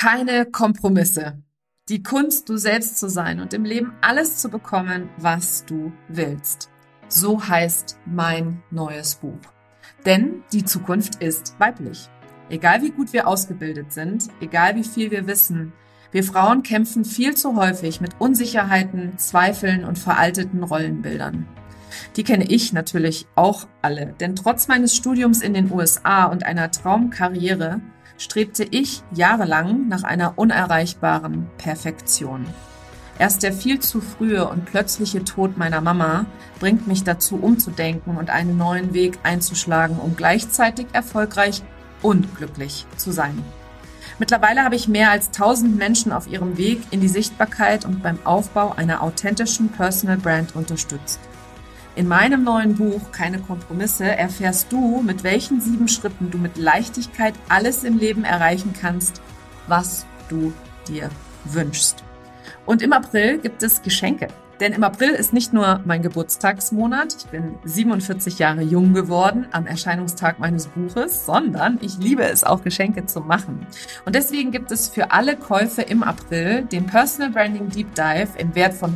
Keine Kompromisse. Die Kunst, du selbst zu sein und im Leben alles zu bekommen, was du willst. So heißt mein neues Buch. Denn die Zukunft ist weiblich. Egal wie gut wir ausgebildet sind, egal wie viel wir wissen, wir Frauen kämpfen viel zu häufig mit Unsicherheiten, Zweifeln und veralteten Rollenbildern. Die kenne ich natürlich auch alle, denn trotz meines Studiums in den USA und einer Traumkarriere strebte ich jahrelang nach einer unerreichbaren Perfektion. Erst der viel zu frühe und plötzliche Tod meiner Mama bringt mich dazu, umzudenken und einen neuen Weg einzuschlagen, um gleichzeitig erfolgreich und glücklich zu sein. Mittlerweile habe ich mehr als 1000 Menschen auf ihrem Weg in die Sichtbarkeit und beim Aufbau einer authentischen Personal Brand unterstützt. In meinem neuen Buch Keine Kompromisse erfährst du, mit welchen 7 Schritten du mit Leichtigkeit alles im Leben erreichen kannst, was du dir wünschst. Und im April gibt es Geschenke. Denn im April ist nicht nur mein Geburtstagsmonat, ich bin 47 Jahre jung geworden am Erscheinungstag meines Buches, sondern ich liebe es auch, Geschenke zu machen. Und deswegen gibt es für alle Käufe im April den Personal Branding Deep Dive im Wert von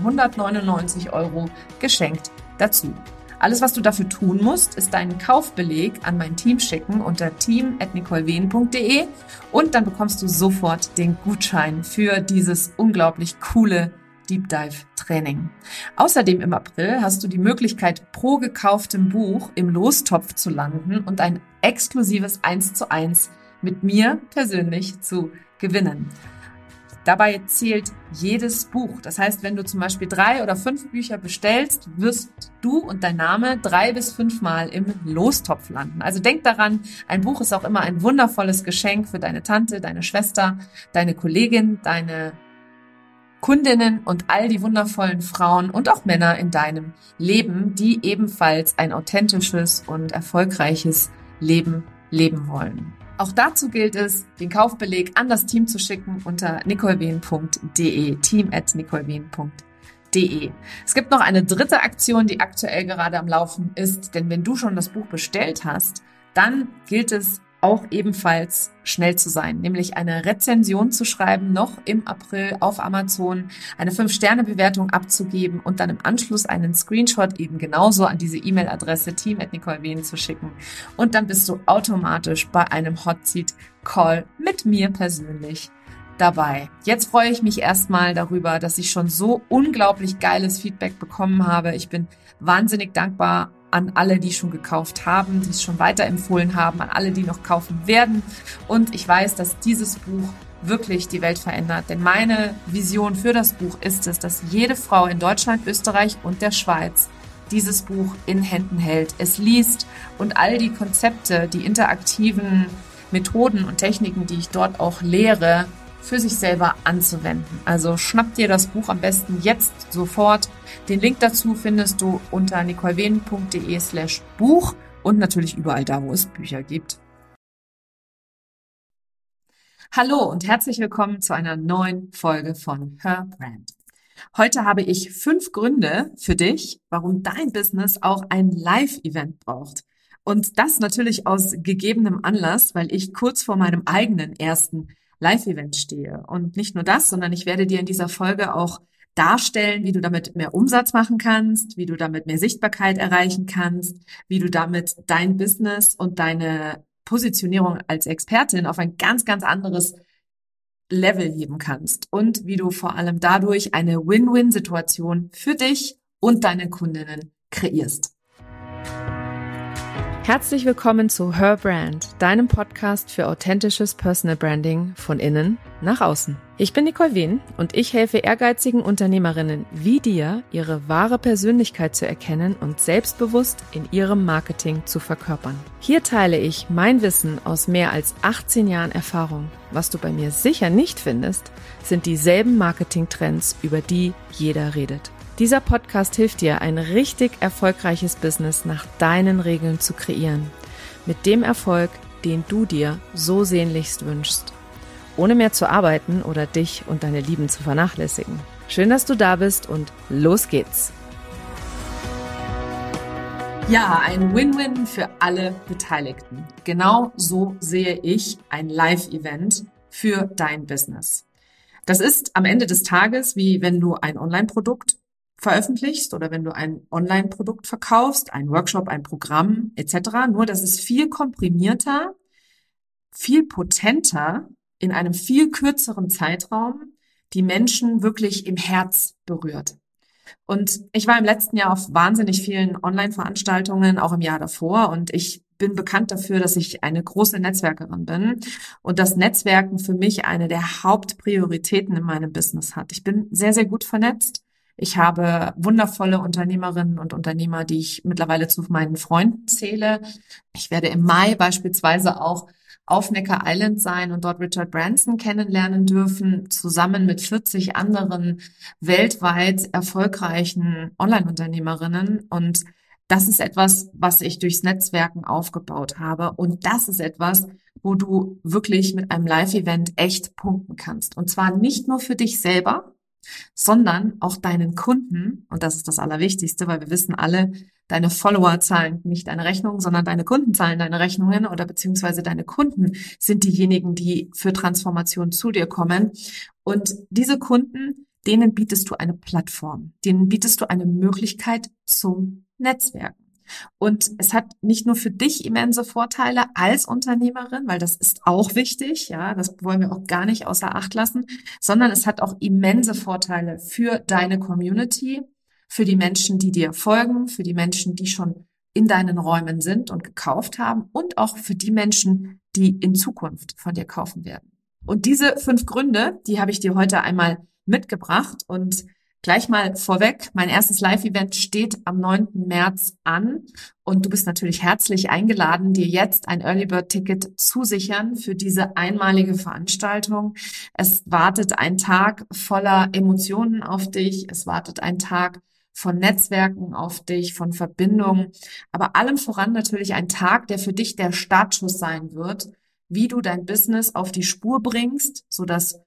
199 € geschenkt dazu. Alles, was du dafür tun musst, ist deinen Kaufbeleg an mein Team schicken unter team@nicolewehn.de und dann bekommst du sofort den Gutschein für dieses unglaublich coole Deep Dive Training. Außerdem im April hast du die Möglichkeit, pro gekauftem Buch im Lostopf zu landen und ein exklusives 1:1 mit mir persönlich zu gewinnen. Dabei zählt jedes Buch. Das heißt, wenn du zum Beispiel 3 oder 5 Bücher bestellst, wirst du und dein Name 3 bis 5 Mal im Lostopf landen. Also denk daran, ein Buch ist auch immer ein wundervolles Geschenk für deine Tante, deine Schwester, deine Kollegin, deine Kundinnen und all die wundervollen Frauen und auch Männer in deinem Leben, die ebenfalls ein authentisches und erfolgreiches Leben leben wollen. Auch dazu gilt es, den Kaufbeleg an das Team zu schicken unter nicolewehn.de, team@nicolewehn.de. Es gibt noch eine dritte Aktion, die aktuell gerade am Laufen ist, denn wenn du schon das Buch bestellt hast, dann gilt es auch ebenfalls schnell zu sein, nämlich eine Rezension zu schreiben, noch im April auf Amazon, eine 5-Sterne-Bewertung abzugeben und dann im Anschluss einen Screenshot eben genauso an diese E-Mail-Adresse team@nicolewehn zu schicken. Und dann bist du automatisch bei einem Hot Seat Call mit mir persönlich dabei. Jetzt freue ich mich erstmal darüber, dass ich schon so unglaublich geiles Feedback bekommen habe. Ich bin wahnsinnig dankbar an alle, die schon gekauft haben, die es schon weiterempfohlen haben, an alle, die noch kaufen werden. Und ich weiß, dass dieses Buch wirklich die Welt verändert. Denn meine Vision für das Buch ist es, dass jede Frau in Deutschland, Österreich und der Schweiz dieses Buch in Händen hält, es liest und all die Konzepte, die interaktiven Methoden und Techniken, die ich dort auch lehre, für sich selber anzuwenden. Also schnapp dir das Buch am besten jetzt sofort. Den Link dazu findest du unter nicolewehn.de/Buch und natürlich überall da, wo es Bücher gibt. Hallo und herzlich willkommen zu einer neuen Folge von Her Brand. Heute habe ich 5 Gründe für dich, warum dein Business auch ein Live-Event braucht. Und das natürlich aus gegebenem Anlass, weil ich kurz vor meinem eigenen ersten Live-Event stehe. Und nicht nur das, sondern ich werde dir in dieser Folge auch darstellen, wie du damit mehr Umsatz machen kannst, wie du damit mehr Sichtbarkeit erreichen kannst, wie du damit dein Business und deine Positionierung als Expertin auf ein ganz, ganz anderes Level heben kannst und wie du vor allem dadurch eine Win-Win-Situation für dich und deine Kundinnen kreierst. Herzlich willkommen zu Her Brand, deinem Podcast für authentisches Personal Branding von innen nach außen. Ich bin Nicole Wehn und ich helfe ehrgeizigen Unternehmerinnen wie dir, ihre wahre Persönlichkeit zu erkennen und selbstbewusst in ihrem Marketing zu verkörpern. Hier teile ich mein Wissen aus mehr als 18 Jahren Erfahrung. Was du bei mir sicher nicht findest, sind dieselben Marketingtrends, über die jeder redet. Dieser Podcast hilft dir, ein richtig erfolgreiches Business nach deinen Regeln zu kreieren. Mit dem Erfolg, den du dir so sehnlichst wünschst. Ohne mehr zu arbeiten oder dich und deine Lieben zu vernachlässigen. Schön, dass du da bist und los geht's. Ja, ein Win-Win für alle Beteiligten. Genau so sehe ich ein Live-Event für dein Business. Das ist am Ende des Tages, wie wenn du ein Online-Produkt veröffentlichst oder wenn du ein Online-Produkt verkaufst, ein Workshop, ein Programm etc. Nur, dass es viel komprimierter, viel potenter in einem viel kürzeren Zeitraum die Menschen wirklich im Herz berührt. Und ich war im letzten Jahr auf wahnsinnig vielen Online-Veranstaltungen, auch im Jahr davor. Und ich bin bekannt dafür, dass ich eine große Netzwerkerin bin und das Netzwerken für mich eine der Hauptprioritäten in meinem Business hat. Ich bin sehr, sehr gut vernetzt. Ich habe wundervolle Unternehmerinnen und Unternehmer, die ich mittlerweile zu meinen Freunden zähle. Ich werde im Mai beispielsweise auch auf Necker Island sein und dort Richard Branson kennenlernen dürfen, zusammen mit 40 anderen weltweit erfolgreichen Online-Unternehmerinnen. Und das ist etwas, was ich durchs Netzwerken aufgebaut habe. Und das ist etwas, wo du wirklich mit einem Live-Event echt punkten kannst. Und zwar nicht nur für dich selber, sondern auch deinen Kunden. Und das ist das Allerwichtigste, weil wir wissen alle, deine Follower zahlen nicht deine Rechnungen, sondern deine Kunden zahlen deine Rechnungen oder beziehungsweise deine Kunden sind diejenigen, die für Transformation zu dir kommen. Und diese Kunden, denen bietest du eine Plattform, denen bietest du eine Möglichkeit zum Netzwerken. Und es hat nicht nur für dich immense Vorteile als Unternehmerin, weil das ist auch wichtig, ja, das wollen wir auch gar nicht außer Acht lassen, sondern es hat auch immense Vorteile für deine Community, für die Menschen, die dir folgen, für die Menschen, die schon in deinen Räumen sind und gekauft haben und auch für die Menschen, die in Zukunft von dir kaufen werden. Und diese 5 Gründe, die habe ich dir heute einmal mitgebracht und gleich mal vorweg, mein erstes Live-Event steht am 9. März an und du bist natürlich herzlich eingeladen, dir jetzt ein Early Bird Ticket zu sichern für diese einmalige Veranstaltung. Es wartet ein Tag voller Emotionen auf dich, es wartet ein Tag von Netzwerken auf dich, von Verbindungen, aber allem voran natürlich ein Tag, der für dich der Startschuss sein wird, wie du dein Business auf die Spur bringst, sodass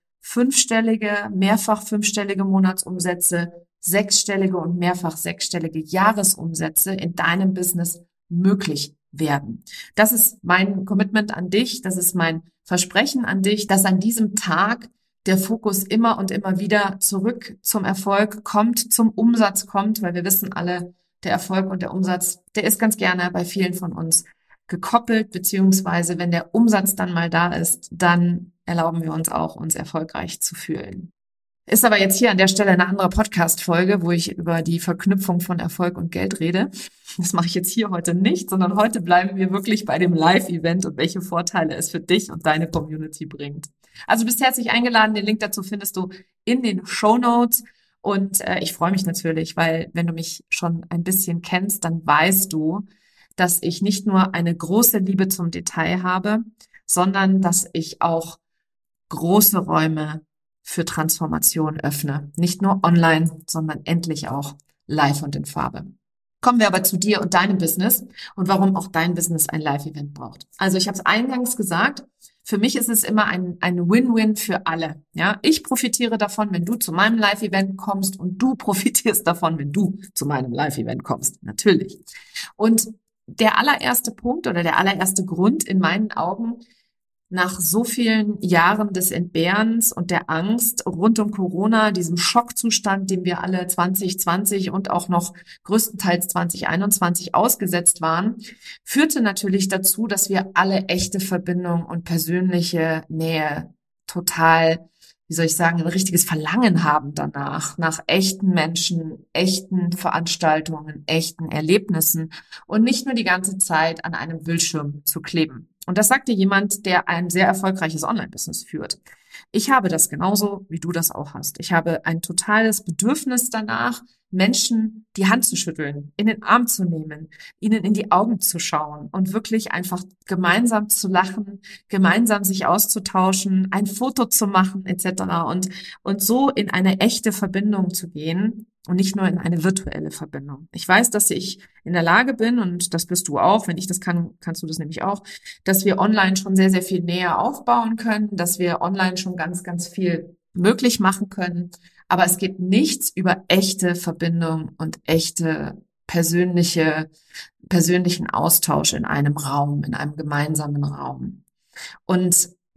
mehrfach fünfstellige Monatsumsätze, sechsstellige und mehrfach sechsstellige Jahresumsätze in deinem Business möglich werden. Das ist mein Commitment an dich, das ist mein Versprechen an dich, dass an diesem Tag der Fokus immer und immer wieder zurück zum Erfolg kommt, zum Umsatz kommt, weil wir wissen alle, der Erfolg und der Umsatz, der ist ganz gerne bei vielen von uns gekoppelt, beziehungsweise wenn der Umsatz dann mal da ist, dann erlauben wir uns auch, uns erfolgreich zu fühlen. Ist aber jetzt hier an der Stelle eine andere Podcast-Folge, wo ich über die Verknüpfung von Erfolg und Geld rede. Das mache ich jetzt hier heute nicht, sondern heute bleiben wir wirklich bei dem Live-Event und welche Vorteile es für dich und deine Community bringt. Also du bist herzlich eingeladen. Den Link dazu findest du in den Shownotes. Und ich freue mich natürlich, weil wenn du mich schon ein bisschen kennst, dann weißt du, dass ich nicht nur eine große Liebe zum Detail habe, sondern dass ich auch große Räume für Transformation öffne. Nicht nur online, sondern endlich auch live und in Farbe. Kommen wir aber zu dir und deinem Business und warum auch dein Business ein Live-Event braucht. Also ich habe es eingangs gesagt, für mich ist es immer ein Win-Win für alle. Ja, ich profitiere davon, wenn du zu meinem Live-Event kommst und du profitierst davon, wenn du zu meinem Live-Event kommst. Natürlich. Und der allererste Punkt oder der allererste Grund in meinen Augen, nach so vielen Jahren des Entbehrens und der Angst rund um Corona, diesem Schockzustand, dem wir alle 2020 und auch noch größtenteils 2021 ausgesetzt waren, führte natürlich dazu, dass wir alle echte Verbindung und persönliche Nähe total, wie soll ich sagen, ein richtiges Verlangen haben danach, nach echten Menschen, echten Veranstaltungen, echten Erlebnissen und nicht nur die ganze Zeit an einem Bildschirm zu kleben. Und das sagte jemand, der ein sehr erfolgreiches Online-Business führt. Ich habe das genauso, wie du das auch hast. Ich habe ein totales Bedürfnis danach, Menschen die Hand zu schütteln, in den Arm zu nehmen, ihnen in die Augen zu schauen und wirklich einfach gemeinsam zu lachen, gemeinsam sich auszutauschen, ein Foto zu machen etc. Und so in eine echte Verbindung zu gehen und nicht nur in eine virtuelle Verbindung. Ich weiß, dass ich in der Lage bin, und das bist du auch, wenn ich das kann, kannst du das nämlich auch, dass wir online schon sehr, sehr viel näher aufbauen können, dass wir online schon ganz, ganz viel möglich machen können. Aber es geht nichts über echte Verbindung und echte persönlichen Austausch in einem Raum, in einem gemeinsamen Raum. Und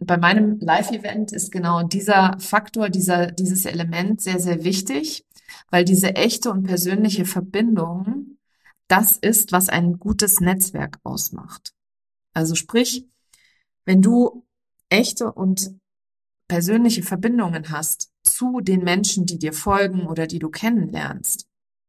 bei meinem Live-Event ist genau dieser Faktor, dieses Element sehr, sehr wichtig, weil diese echte und persönliche Verbindung das ist, was ein gutes Netzwerk ausmacht. Also sprich, wenn du echte und persönliche Verbindungen hast zu den Menschen, die dir folgen oder die du kennenlernst,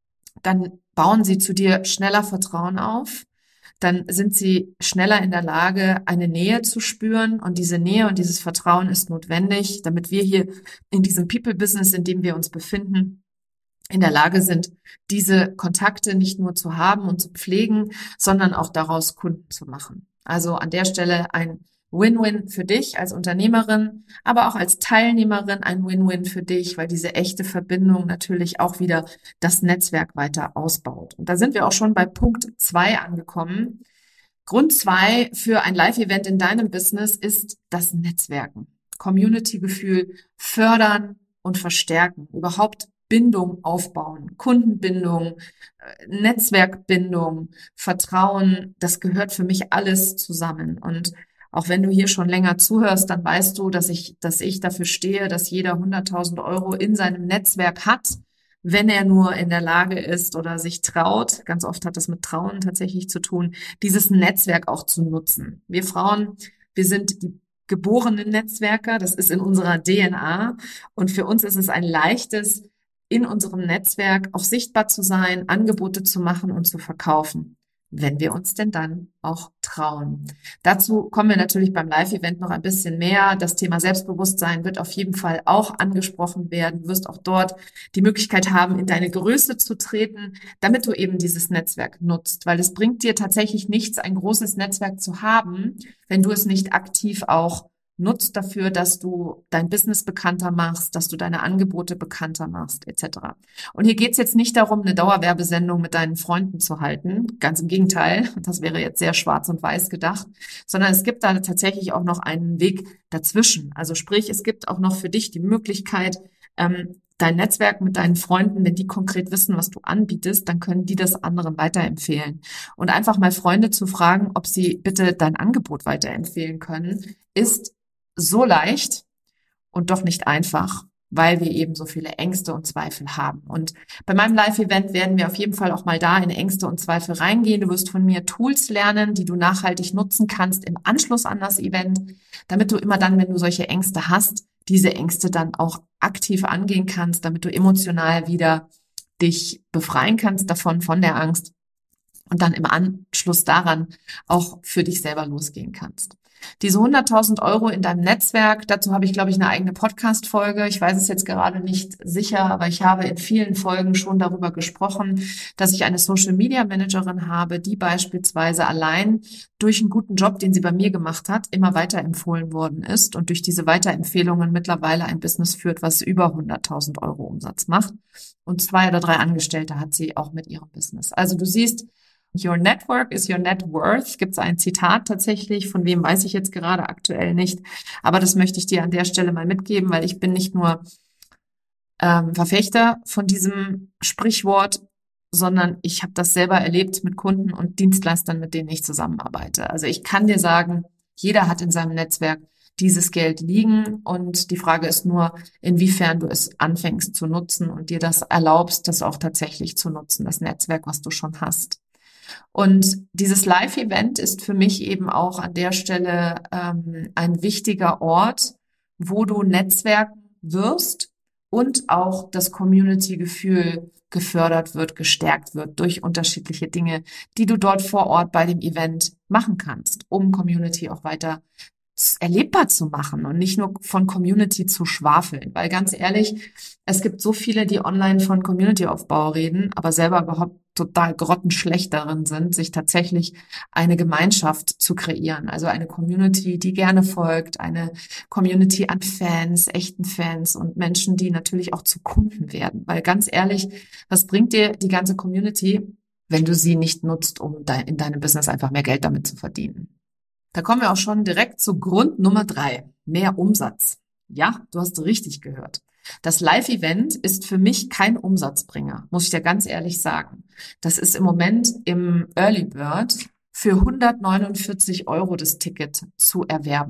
dann bauen sie zu dir schneller Vertrauen auf, dann sind sie schneller in der Lage, eine Nähe zu spüren. Und diese Nähe und dieses Vertrauen ist notwendig, damit wir hier in diesem People-Business, in dem wir uns befinden, in der Lage sind, diese Kontakte nicht nur zu haben und zu pflegen, sondern auch daraus Kunden zu machen. Also an der Stelle ein Win-Win für dich als Unternehmerin, aber auch als Teilnehmerin ein Win-Win für dich, weil diese echte Verbindung natürlich auch wieder das Netzwerk weiter ausbaut. Und da sind wir auch schon bei Punkt 2 angekommen. Grund 2 für ein Live-Event in deinem Business ist das Netzwerken. Community-Gefühl fördern und verstärken. Überhaupt Bindung aufbauen, Kundenbindung, Netzwerkbindung, Vertrauen, das gehört für mich alles zusammen. Und auch wenn du hier schon länger zuhörst, dann weißt du, dass ich dafür stehe, dass jeder 100.000 Euro in seinem Netzwerk hat, wenn er nur in der Lage ist oder sich traut. Ganz oft hat das mit Trauen tatsächlich zu tun, dieses Netzwerk auch zu nutzen. Wir Frauen, wir sind die geborenen Netzwerker, das ist in unserer DNA. Und für uns ist es ein leichtes, in unserem Netzwerk auch sichtbar zu sein, Angebote zu machen und zu verkaufen, wenn wir uns denn dann auch trauen. Dazu kommen wir natürlich beim Live-Event noch ein bisschen mehr. Das Thema Selbstbewusstsein wird auf jeden Fall auch angesprochen werden. Du wirst auch dort die Möglichkeit haben, in deine Größe zu treten, damit du eben dieses Netzwerk nutzt, weil es bringt dir tatsächlich nichts, ein großes Netzwerk zu haben, wenn du es nicht aktiv auch nutzt dafür, dass du dein Business bekannter machst, dass du deine Angebote bekannter machst, etc. Und hier geht's jetzt nicht darum, eine Dauerwerbesendung mit deinen Freunden zu halten. Ganz im Gegenteil, das wäre jetzt sehr schwarz und weiß gedacht, sondern es gibt da tatsächlich auch noch einen Weg dazwischen. Also sprich, es gibt auch noch für dich die Möglichkeit, dein Netzwerk mit deinen Freunden, wenn die konkret wissen, was du anbietest, dann können die das anderen weiterempfehlen. Und einfach mal Freunde zu fragen, ob sie bitte dein Angebot weiterempfehlen können, ist so leicht und doch nicht einfach, weil wir eben so viele Ängste und Zweifel haben. Und bei meinem Live-Event werden wir auf jeden Fall auch mal da in Ängste und Zweifel reingehen. Du wirst von mir Tools lernen, die du nachhaltig nutzen kannst im Anschluss an das Event, damit du immer dann, wenn du solche Ängste hast, diese Ängste dann auch aktiv angehen kannst, damit du emotional wieder dich befreien kannst davon, von der Angst und dann im Anschluss daran auch für dich selber losgehen kannst. Diese 100.000 Euro in deinem Netzwerk, dazu habe ich, glaube ich, eine eigene Podcast-Folge. Ich weiß es jetzt gerade nicht sicher, aber ich habe in vielen Folgen schon darüber gesprochen, dass ich eine Social-Media-Managerin habe, die beispielsweise allein durch einen guten Job, den sie bei mir gemacht hat, immer weiterempfohlen worden ist und durch diese Weiterempfehlungen mittlerweile ein Business führt, was über 100.000 Euro Umsatz macht. Und 2 oder 3 Angestellte hat sie auch mit ihrem Business. Also du siehst, Your network is your net worth. Gibt es ein Zitat tatsächlich, von wem weiß ich jetzt gerade aktuell nicht. Aber das möchte ich dir an der Stelle mal mitgeben, weil ich bin nicht nur Verfechter von diesem Sprichwort, sondern ich habe das selber erlebt mit Kunden und Dienstleistern, mit denen ich zusammenarbeite. Also ich kann dir sagen, jeder hat in seinem Netzwerk dieses Geld liegen und die Frage ist nur, inwiefern du es anfängst zu nutzen und dir das erlaubst, das auch tatsächlich zu nutzen, das Netzwerk, was du schon hast. Und dieses Live-Event ist für mich eben auch an der Stelle ein wichtiger Ort, wo du netzwerken wirst und auch das Community-Gefühl gefördert wird, gestärkt wird durch unterschiedliche Dinge, die du dort vor Ort bei dem Event machen kannst, um Community auch weiter erlebbar zu machen und nicht nur von Community zu schwafeln. Weil ganz ehrlich, es gibt so viele, die online von Community-Aufbau reden, aber selber überhaupt total grottenschlecht darin sind, sich tatsächlich eine Gemeinschaft zu kreieren. Also eine Community, die gerne folgt, eine Community an Fans, echten Fans und Menschen, die natürlich auch zu Kunden werden. Weil ganz ehrlich, was bringt dir die ganze Community, wenn du sie nicht nutzt, um in deinem Business einfach mehr Geld damit zu verdienen? Da kommen wir auch schon direkt zu Grund Nummer 3. Mehr Umsatz. Ja, du hast richtig gehört. Das Live-Event ist für mich kein Umsatzbringer, muss ich dir ganz ehrlich sagen. Das ist im Moment im Early Bird für 149 Euro das Ticket zu erwerben.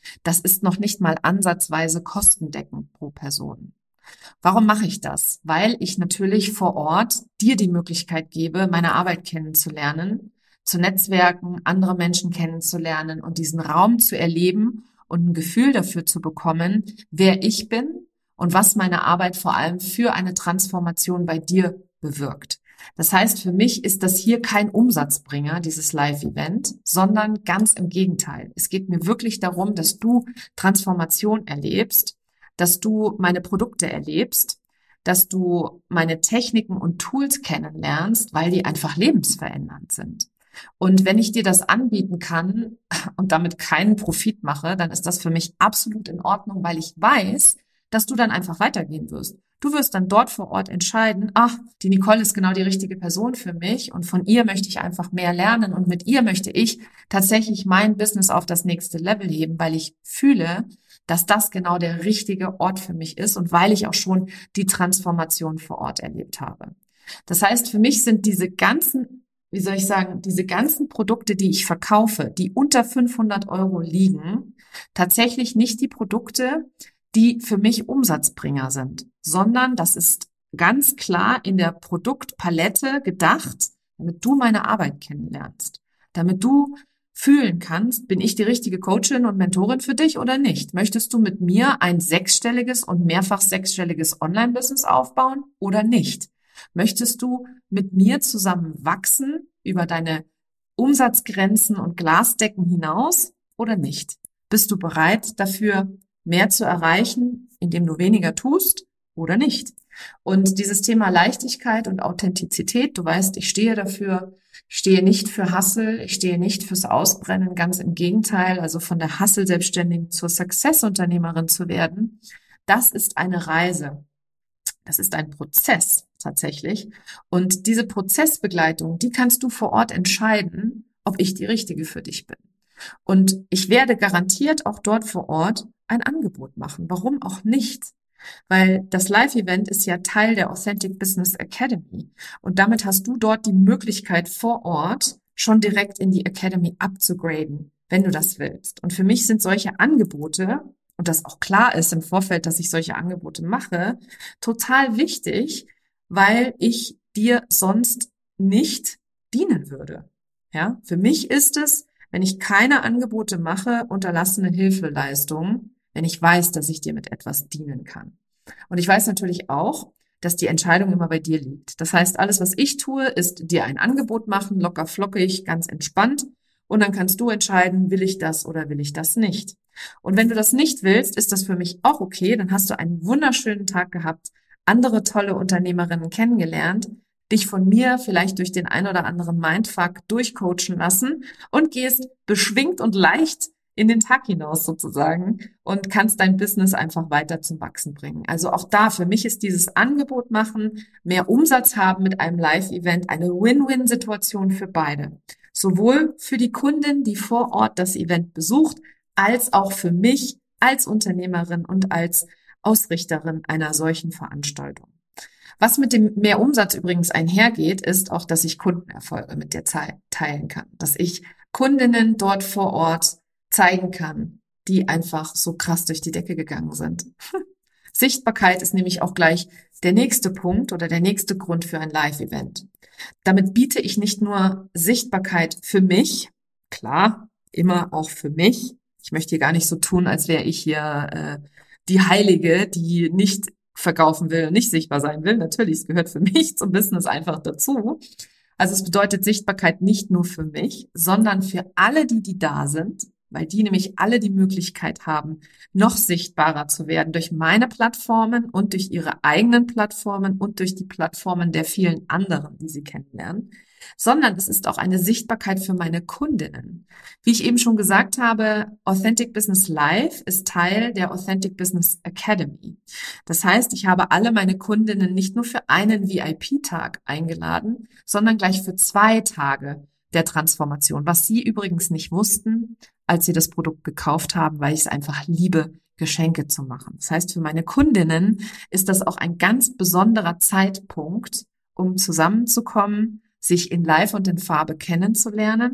Das ist noch nicht mal ansatzweise kostendeckend pro Person. Warum mache ich das? Weil ich natürlich vor Ort dir die Möglichkeit gebe, meine Arbeit kennenzulernen, zu netzwerken, andere Menschen kennenzulernen und diesen Raum zu erleben und ein Gefühl dafür zu bekommen, wer ich bin und was meine Arbeit vor allem für eine Transformation bei dir bewirkt. Das heißt, für mich ist das hier kein Umsatzbringer, dieses Live-Event, sondern ganz im Gegenteil. Es geht mir wirklich darum, dass du Transformation erlebst, dass du meine Produkte erlebst, dass du meine Techniken und Tools kennenlernst, weil die einfach lebensverändernd sind. Und wenn ich dir das anbieten kann und damit keinen Profit mache, dann ist das für mich absolut in Ordnung, weil ich weiß, dass du dann einfach weitergehen wirst. Du wirst dann dort vor Ort entscheiden, ach, die Nicole ist genau die richtige Person für mich und von ihr möchte ich einfach mehr lernen und mit ihr möchte ich tatsächlich mein Business auf das nächste Level heben, weil ich fühle, dass das genau der richtige Ort für mich ist und weil ich auch schon die Transformation vor Ort erlebt habe. Das heißt, für mich sind diese ganzen, wie soll ich sagen, diese ganzen Produkte, die ich verkaufe, die unter 500 € liegen, tatsächlich nicht die Produkte, die für mich Umsatzbringer sind, sondern das ist ganz klar in der Produktpalette gedacht, damit du meine Arbeit kennenlernst, damit du fühlen kannst, bin ich die richtige Coachin und Mentorin für dich oder nicht? Möchtest du mit mir ein sechsstelliges und mehrfach sechsstelliges Online-Business aufbauen oder nicht? Möchtest du mit mir zusammen wachsen über deine Umsatzgrenzen und Glasdecken hinaus oder nicht? Bist du bereit dafür, mehr zu erreichen, indem du weniger tust oder nicht? Und dieses Thema Leichtigkeit und Authentizität, du weißt, ich stehe dafür, stehe nicht für Hustle, ich stehe nicht fürs Ausbrennen, ganz im Gegenteil, also von der Hustle-Selbstständigen zur Success-Unternehmerin zu werden, das ist eine Reise. Das ist ein Prozess tatsächlich. Und diese Prozessbegleitung, die kannst du vor Ort entscheiden, ob ich die Richtige für dich bin. Und ich werde garantiert auch dort vor Ort ein Angebot machen. Warum auch nicht? Weil das Live-Event ist ja Teil der Authentic Business Academy. Und damit hast du dort die Möglichkeit vor Ort schon direkt in die Academy abzugraden, wenn du das willst. Und für mich sind solche Angebote, und das auch klar ist im Vorfeld, dass ich solche Angebote mache, total wichtig, weil ich dir sonst nicht dienen würde. Ja, für mich ist es, wenn ich keine Angebote mache, unterlassene Hilfeleistung, wenn ich weiß, dass ich dir mit etwas dienen kann. Und ich weiß natürlich auch, dass die Entscheidung immer bei dir liegt. Das heißt, alles, was ich tue, ist dir ein Angebot machen, locker flockig, ganz entspannt. Und dann kannst du entscheiden, will ich das oder will ich das nicht. Und wenn du das nicht willst, ist das für mich auch okay. Dann hast du einen wunderschönen Tag gehabt, andere tolle Unternehmerinnen kennengelernt, dich von mir vielleicht durch den ein oder anderen Mindfuck durchcoachen lassen und gehst beschwingt und leicht in den Tag hinaus sozusagen und kannst dein Business einfach weiter zum Wachsen bringen. Also auch da, für mich ist dieses Angebot machen, mehr Umsatz haben mit einem Live-Event eine Win-Win-Situation für beide. Sowohl für die Kundin, die vor Ort das Event besucht, als auch für mich als Unternehmerin und als Ausrichterin einer solchen Veranstaltung. Was mit dem Mehrumsatz übrigens einhergeht, ist auch, dass ich Kundenerfolge mit dir teilen kann. Dass ich Kundinnen dort vor Ort zeigen kann, die einfach so krass durch die Decke gegangen sind. Sichtbarkeit ist nämlich auch gleich der nächste Punkt oder der nächste Grund für ein Live-Event. Damit biete ich nicht nur Sichtbarkeit für mich, klar, immer auch für mich. Ich möchte hier gar nicht so tun, als wäre ich hier die Heilige, die nicht verkaufen will, nicht sichtbar sein will. Natürlich, es gehört für mich zum Business einfach dazu. Also es bedeutet Sichtbarkeit nicht nur für mich, sondern für alle, die da sind, weil die nämlich alle die Möglichkeit haben, noch sichtbarer zu werden durch meine Plattformen und durch ihre eigenen Plattformen und durch die Plattformen der vielen anderen, die sie kennenlernen, sondern es ist auch eine Sichtbarkeit für meine Kundinnen. Wie ich eben schon gesagt habe, Authentic Business Live ist Teil der Authentic Business Academy. Das heißt, ich habe alle meine Kundinnen nicht nur für einen VIP-Tag eingeladen, sondern gleich für 2 Tage der Transformation, was sie übrigens nicht wussten, als sie das Produkt gekauft haben, weil ich es einfach liebe, Geschenke zu machen. Das heißt, für meine Kundinnen ist das auch ein ganz besonderer Zeitpunkt, um zusammenzukommen, sich in Live und in Farbe kennenzulernen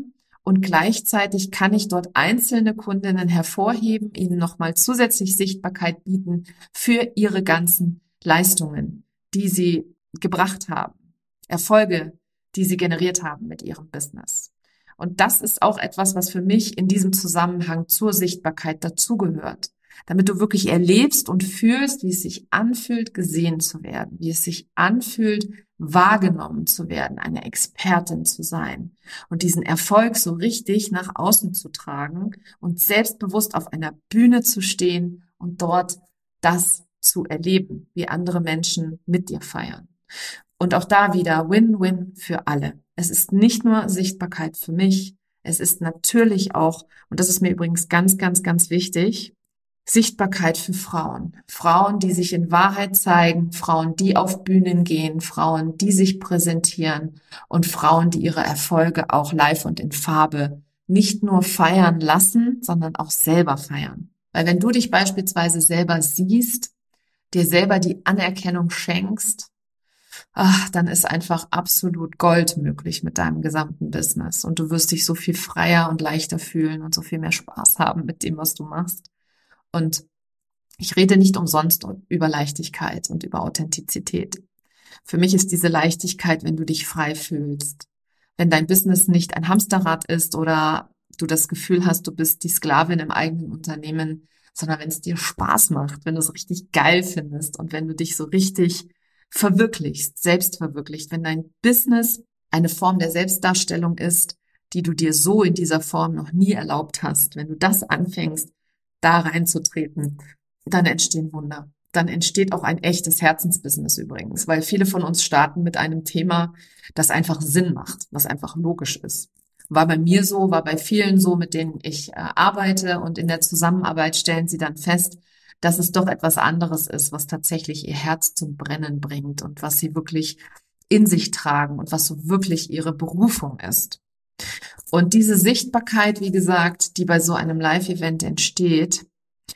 Und gleichzeitig kann ich dort einzelne Kundinnen hervorheben, ihnen nochmal zusätzlich Sichtbarkeit bieten für ihre ganzen Leistungen, die sie gebracht haben, Erfolge, die sie generiert haben mit ihrem Business. Und das ist auch etwas, was für mich in diesem Zusammenhang zur Sichtbarkeit dazugehört. Damit du wirklich erlebst und fühlst, wie es sich anfühlt, gesehen zu werden, wie es sich anfühlt, wahrgenommen zu werden, eine Expertin zu sein und diesen Erfolg so richtig nach außen zu tragen und selbstbewusst auf einer Bühne zu stehen und dort das zu erleben, wie andere Menschen mit dir feiern. Und auch da wieder Win-Win für alle. Es ist nicht nur Sichtbarkeit für mich, es ist natürlich auch, und das ist mir übrigens ganz, ganz, ganz wichtig, Sichtbarkeit für Frauen. Frauen, die sich in Wahrheit zeigen, Frauen, die auf Bühnen gehen, Frauen, die sich präsentieren und Frauen, die ihre Erfolge auch live und in Farbe nicht nur feiern lassen, sondern auch selber feiern. Weil wenn du dich beispielsweise selber siehst, dir selber die Anerkennung schenkst, dann ist einfach absolut Gold möglich mit deinem gesamten Business. Und du wirst dich so viel freier und leichter fühlen und so viel mehr Spaß haben mit dem, was du machst. Und ich rede nicht umsonst über Leichtigkeit und über Authentizität. Für mich ist diese Leichtigkeit, wenn du dich frei fühlst, wenn dein Business nicht ein Hamsterrad ist oder du das Gefühl hast, du bist die Sklavin im eigenen Unternehmen, sondern wenn es dir Spaß macht, wenn du es richtig geil findest und wenn du dich so richtig verwirklichst, selbst verwirklicht, wenn dein Business eine Form der Selbstdarstellung ist, die du dir so in dieser Form noch nie erlaubt hast, wenn du das anfängst, da reinzutreten, dann entstehen Wunder. Dann entsteht auch ein echtes Herzensbusiness übrigens, weil viele von uns starten mit einem Thema, das einfach Sinn macht, was einfach logisch ist. War bei mir so, war bei vielen so, mit denen ich arbeite, und in der Zusammenarbeit stellen sie dann fest, dass es doch etwas anderes ist, was tatsächlich ihr Herz zum Brennen bringt und was sie wirklich in sich tragen und was so wirklich ihre Berufung ist. Und diese Sichtbarkeit, wie gesagt, die bei so einem Live-Event entsteht,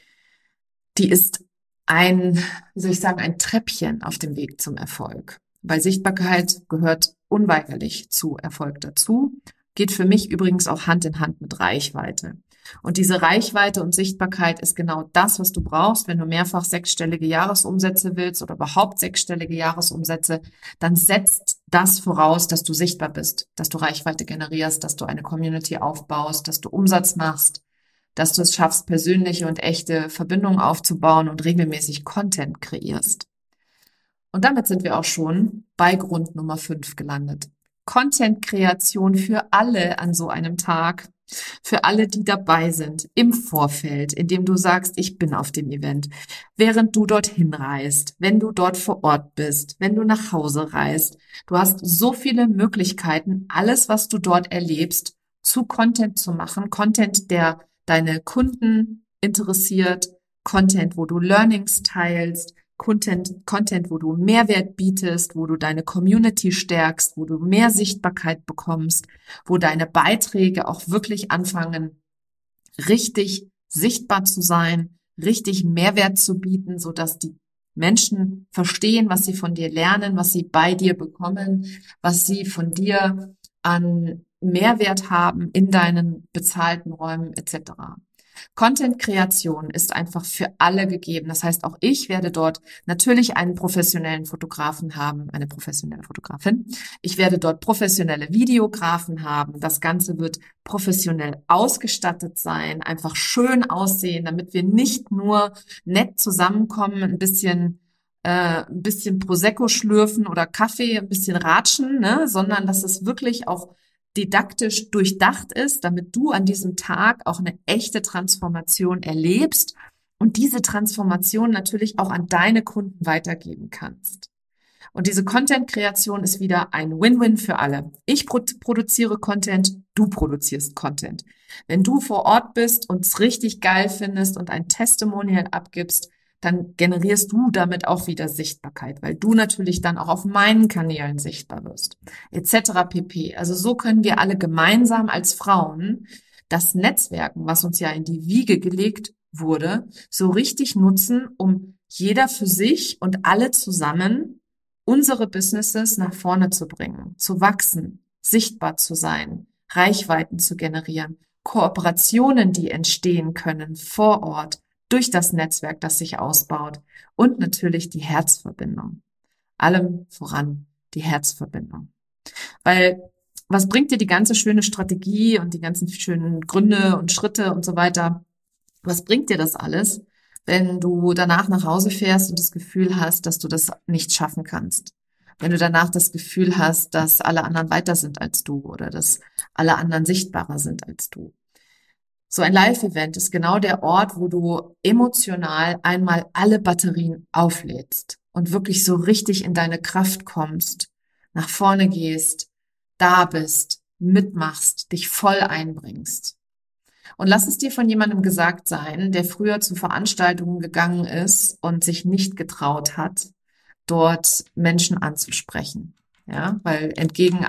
die ist ein Treppchen auf dem Weg zum Erfolg. Weil Sichtbarkeit gehört unweigerlich zu Erfolg dazu, geht für mich übrigens auch Hand in Hand mit Reichweite. Und diese Reichweite und Sichtbarkeit ist genau das, was du brauchst, wenn du mehrfach sechsstellige Jahresumsätze willst oder überhaupt sechsstellige Jahresumsätze, dann setzt das voraus, dass du sichtbar bist, dass du Reichweite generierst, dass du eine Community aufbaust, dass du Umsatz machst, dass du es schaffst, persönliche und echte Verbindungen aufzubauen und regelmäßig Content kreierst. Und damit sind wir auch schon bei Grund Nummer 5 gelandet. Content-Kreation für alle an so einem Tag, für alle, die dabei sind, im Vorfeld, indem du sagst, ich bin auf dem Event, während du dorthin reist, wenn du dort vor Ort bist, wenn du nach Hause reist. Du hast so viele Möglichkeiten, alles, was du dort erlebst, zu Content zu machen. Content, der deine Kunden interessiert, Content, wo du Learnings teilst, Content, wo du Mehrwert bietest, wo du deine Community stärkst, wo du mehr Sichtbarkeit bekommst, wo deine Beiträge auch wirklich anfangen, richtig sichtbar zu sein, richtig Mehrwert zu bieten, sodass die Menschen verstehen, was sie von dir lernen, was sie bei dir bekommen, was sie von dir an Mehrwert haben in deinen bezahlten Räumen etc. Content-Kreation ist einfach für alle gegeben. Das heißt, auch ich werde dort natürlich einen professionellen Fotografen haben, eine professionelle Fotografin. Ich werde dort professionelle Videografen haben. Das Ganze wird professionell ausgestattet sein, einfach schön aussehen, damit wir nicht nur nett zusammenkommen, ein bisschen Prosecco schlürfen oder Kaffee, ein bisschen ratschen, ne, sondern dass es wirklich auch didaktisch durchdacht ist, damit du an diesem Tag auch eine echte Transformation erlebst und diese Transformation natürlich auch an deine Kunden weitergeben kannst. Und diese Content-Kreation ist wieder ein Win-Win für alle. Ich produziere Content, du produzierst Content. Wenn du vor Ort bist und es richtig geil findest und ein Testimonial abgibst, dann generierst du damit auch wieder Sichtbarkeit, weil du natürlich dann auch auf meinen Kanälen sichtbar wirst, etc. pp. Also so können wir alle gemeinsam als Frauen das Netzwerken, was uns ja in die Wiege gelegt wurde, so richtig nutzen, um jeder für sich und alle zusammen unsere Businesses nach vorne zu bringen, zu wachsen, sichtbar zu sein, Reichweiten zu generieren, Kooperationen, die entstehen können vor Ort durch das Netzwerk, das sich ausbaut und natürlich die Herzverbindung. Allem voran die Herzverbindung. Weil was bringt dir die ganze schöne Strategie und die ganzen schönen Gründe und Schritte und so weiter? Was bringt dir das alles, wenn du danach nach Hause fährst und das Gefühl hast, dass du das nicht schaffen kannst? Wenn du danach das Gefühl hast, dass alle anderen weiter sind als du oder dass alle anderen sichtbarer sind als du. So ein Live-Event ist genau der Ort, wo du emotional einmal alle Batterien auflädst und wirklich so richtig in deine Kraft kommst, nach vorne gehst, da bist, mitmachst, dich voll einbringst. Und lass es dir von jemandem gesagt sein, der früher zu Veranstaltungen gegangen ist und sich nicht getraut hat, dort Menschen anzusprechen. Ja, weil entgegen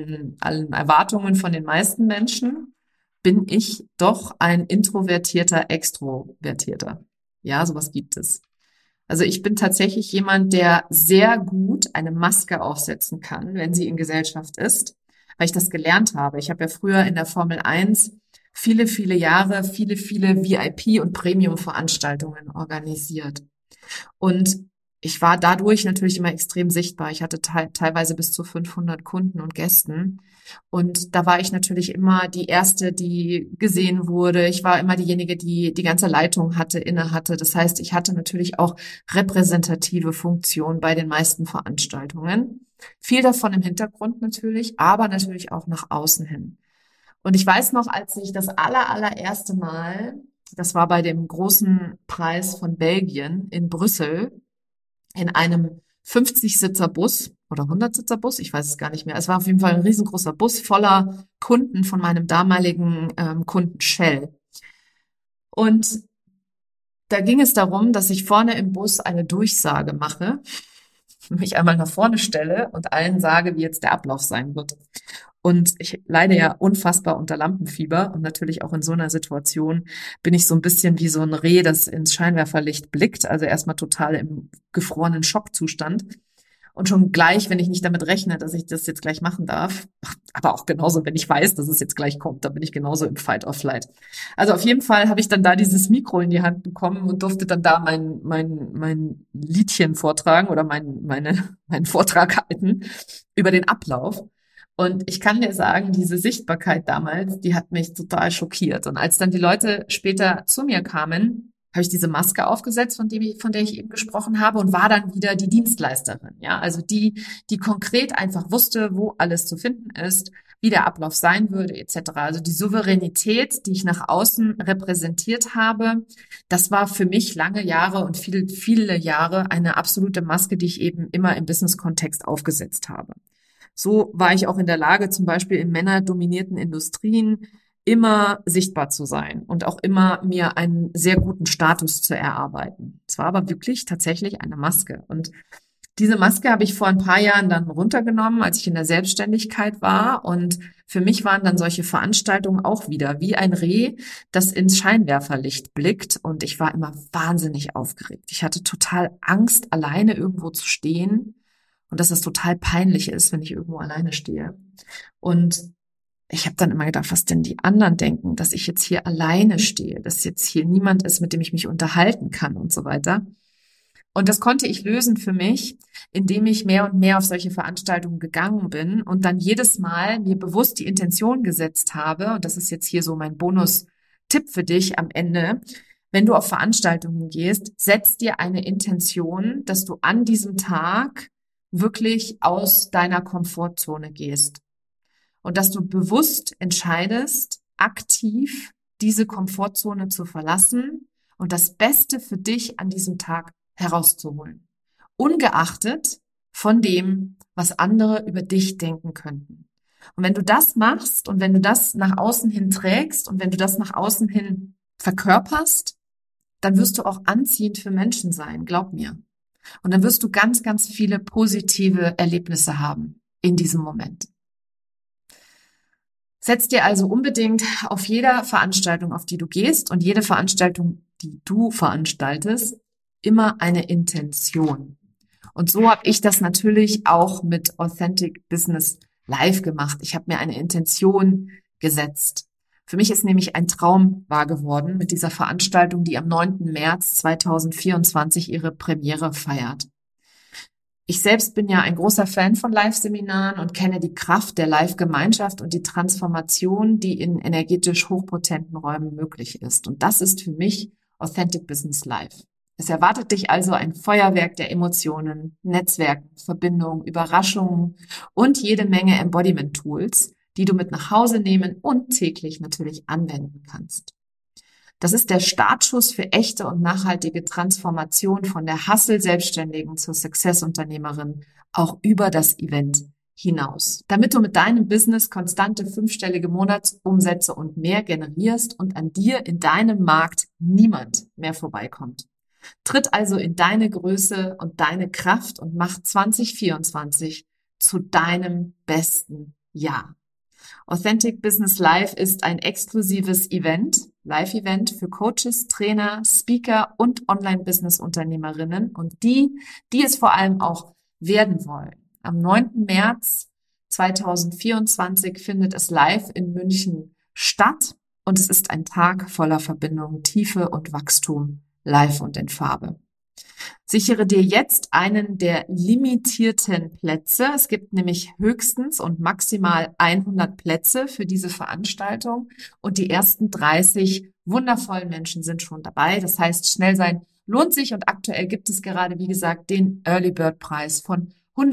allen Erwartungen von den meisten Menschen bin ich doch ein introvertierter Extrovertierter. Ja, sowas gibt es. Also ich bin tatsächlich jemand, der sehr gut eine Maske aufsetzen kann, wenn sie in Gesellschaft ist, weil ich das gelernt habe. Ich habe ja früher in der Formel 1 viele Jahre, viele VIP- und Premium-Veranstaltungen organisiert. Und ich war dadurch natürlich immer extrem sichtbar. Ich hatte teilweise bis zu 500 Kunden und Gästen. Und da war ich natürlich immer die Erste, die gesehen wurde. Ich war immer diejenige, die die ganze Leitung inne hatte. Das heißt, ich hatte natürlich auch repräsentative Funktion bei den meisten Veranstaltungen. Viel davon im Hintergrund natürlich, aber natürlich auch nach außen hin. Und ich weiß noch, als ich das allererste Mal, das war bei dem großen Preis von Belgien in Brüssel, in einem 50-Sitzer Bus oder 100-Sitzer Bus, ich weiß es gar nicht mehr. Es war auf jeden Fall ein riesengroßer Bus voller Kunden von meinem damaligen Kunden Shell. Und da ging es darum, dass ich vorne im Bus eine Durchsage mache, mich einmal nach vorne stelle und allen sage, wie jetzt der Ablauf sein wird. Und ich leide ja unfassbar unter Lampenfieber und natürlich auch in so einer Situation bin ich so ein bisschen wie so ein Reh, das ins Scheinwerferlicht blickt, also erstmal total im gefrorenen Schockzustand. Und schon gleich, wenn ich nicht damit rechne, dass ich das jetzt gleich machen darf, aber auch genauso, wenn ich weiß, dass es jetzt gleich kommt, da bin ich genauso im Fight or Flight. Also auf jeden Fall habe ich dann da dieses Mikro in die Hand bekommen und durfte dann da mein Liedchen vortragen oder meinen Vortrag halten über den Ablauf. Und ich kann dir sagen, diese Sichtbarkeit damals, die hat mich total schockiert. Und als dann die Leute später zu mir kamen, habe ich diese Maske aufgesetzt, von der ich eben gesprochen habe, und war dann wieder die Dienstleisterin. Ja, also die konkret einfach wusste, wo alles zu finden ist, wie der Ablauf sein würde, etc. Also die Souveränität, die ich nach außen repräsentiert habe, das war für mich lange Jahre und viele Jahre eine absolute Maske, die ich eben immer im Business-Kontext aufgesetzt habe. So war ich auch in der Lage, zum Beispiel in männerdominierten Industrien immer sichtbar zu sein und auch immer mir einen sehr guten Status zu erarbeiten. Es war aber wirklich tatsächlich eine Maske. Und diese Maske habe ich vor ein paar Jahren dann runtergenommen, als ich in der Selbstständigkeit war. Und für mich waren dann solche Veranstaltungen auch wieder wie ein Reh, das ins Scheinwerferlicht blickt. Und ich war immer wahnsinnig aufgeregt. Ich hatte total Angst, alleine irgendwo zu stehen und dass es total peinlich ist, wenn ich irgendwo alleine stehe. Und ich habe dann immer gedacht, was denn die anderen denken, dass ich jetzt hier alleine stehe, dass jetzt hier niemand ist, mit dem ich mich unterhalten kann und so weiter. Und das konnte ich lösen für mich, indem ich mehr und mehr auf solche Veranstaltungen gegangen bin und dann jedes Mal mir bewusst die Intention gesetzt habe, und das ist jetzt hier so mein Bonus-Tipp für dich am Ende: Wenn du auf Veranstaltungen gehst, setz dir eine Intention, dass du an diesem Tag wirklich aus deiner Komfortzone gehst. Und dass du bewusst entscheidest, aktiv diese Komfortzone zu verlassen und das Beste für dich an diesem Tag herauszuholen. Ungeachtet von dem, was andere über dich denken könnten. Und wenn du das machst und wenn du das nach außen hin trägst und wenn du das nach außen hin verkörperst, dann wirst du auch anziehend für Menschen sein, glaub mir. Und dann wirst du ganz viele positive Erlebnisse haben in diesem Moment. Setz dir also unbedingt auf jeder Veranstaltung, auf die du gehst, und jede Veranstaltung, die du veranstaltest, immer eine Intention. Und so habe ich das natürlich auch mit Authentic Business Live gemacht. Ich habe mir eine Intention gesetzt. Für mich ist nämlich ein Traum wahr geworden mit dieser Veranstaltung, die am 9. März 2024 ihre Premiere feiert. Ich selbst bin ja ein großer Fan von Live-Seminaren und kenne die Kraft der Live-Gemeinschaft und die Transformation, die in energetisch hochpotenten Räumen möglich ist. Und das ist für mich Authentic Business Live. Es erwartet dich also ein Feuerwerk der Emotionen, Netzwerken, Verbindungen, Überraschungen und jede Menge Embodiment-Tools, die du mit nach Hause nehmen und täglich natürlich anwenden kannst. Das ist der Startschuss für echte und nachhaltige Transformation von der Hustle-Selbstständigen zur Success-Unternehmerin, auch über das Event hinaus. Damit du mit deinem Business konstante 5-stellige Monatsumsätze und mehr generierst und an dir in deinem Markt niemand mehr vorbeikommt. Tritt also in deine Größe und deine Kraft und mach 2024 zu deinem besten Jahr. Authentic Business Live ist ein exklusives Live-Event für Coaches, Trainer, Speaker und Online-Business-Unternehmerinnen und die es vor allem auch werden wollen. Am 9. März 2024 findet es live in München statt und es ist ein Tag voller Verbindung, Tiefe und Wachstum, live und in Farbe. Sichere dir jetzt einen der limitierten Plätze. Es gibt nämlich höchstens und maximal 100 Plätze für diese Veranstaltung und die ersten 30 wundervollen Menschen sind schon dabei. Das heißt, schnell sein lohnt sich und aktuell gibt es gerade, wie gesagt, den Early Bird Preis von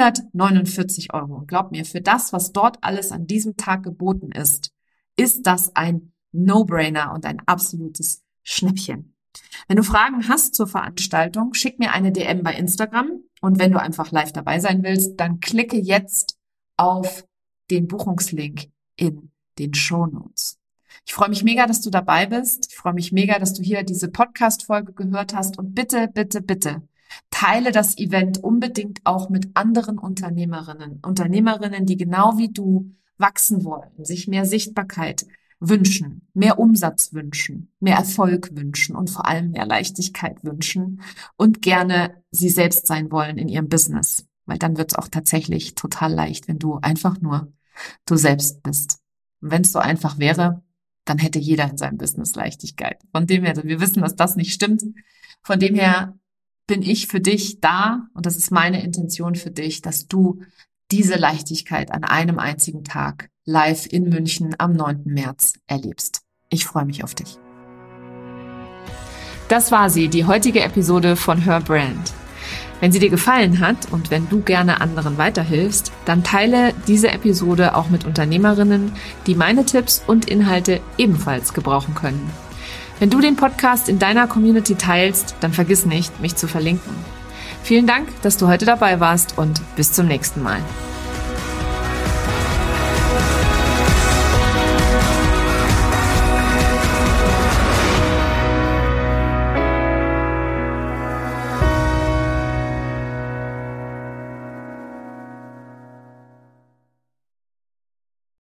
149 €. Und glaub mir, für das, was dort alles an diesem Tag geboten ist das ein No-Brainer und ein absolutes Schnäppchen. Wenn du Fragen hast zur Veranstaltung, schick mir eine DM bei Instagram und wenn du einfach live dabei sein willst, dann klicke jetzt auf den Buchungslink in den Shownotes. Ich freue mich mega, dass du dabei bist. Ich freue mich mega, dass du hier diese Podcast-Folge gehört hast und bitte, bitte, bitte teile das Event unbedingt auch mit anderen Unternehmerinnen, die genau wie du wachsen wollen, sich mehr Sichtbarkeit wünschen, mehr Umsatz wünschen, mehr Erfolg wünschen und vor allem mehr Leichtigkeit wünschen und gerne sie selbst sein wollen in ihrem Business. Weil dann wird es auch tatsächlich total leicht, wenn du einfach nur du selbst bist. Und wenn es so einfach wäre, dann hätte jeder in seinem Business Leichtigkeit. Von dem her, wir wissen, dass das nicht stimmt. Von dem her bin ich für dich da und das ist meine Intention für dich, dass du diese Leichtigkeit an einem einzigen Tag live in München am 9. März erlebst. Ich freue mich auf dich. Das war sie, die heutige Episode von Her Brand. Wenn sie dir gefallen hat und wenn du gerne anderen weiterhilfst, dann teile diese Episode auch mit Unternehmerinnen, die meine Tipps und Inhalte ebenfalls gebrauchen können. Wenn du den Podcast in deiner Community teilst, dann vergiss nicht, mich zu verlinken. Vielen Dank, dass du heute dabei warst und bis zum nächsten Mal.